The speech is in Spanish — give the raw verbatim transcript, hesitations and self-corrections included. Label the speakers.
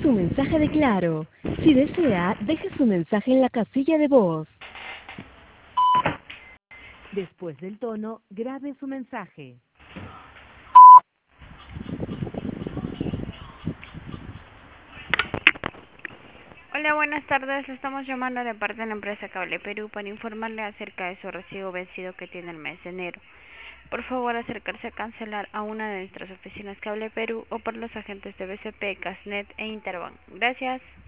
Speaker 1: su mensaje de Claro. Si desea, deje su mensaje en la casilla de voz. Después del tono, grabe su mensaje.
Speaker 2: Hola, buenas tardes. Le estamos llamando de parte de la empresa Cable Perú para informarle acerca de su recibo vencido que tiene el mes de enero. Por favor, acercarse a cancelar a una de nuestras oficinas Cable Perú o por los agentes de B C P, Casnet e Interbank. Gracias.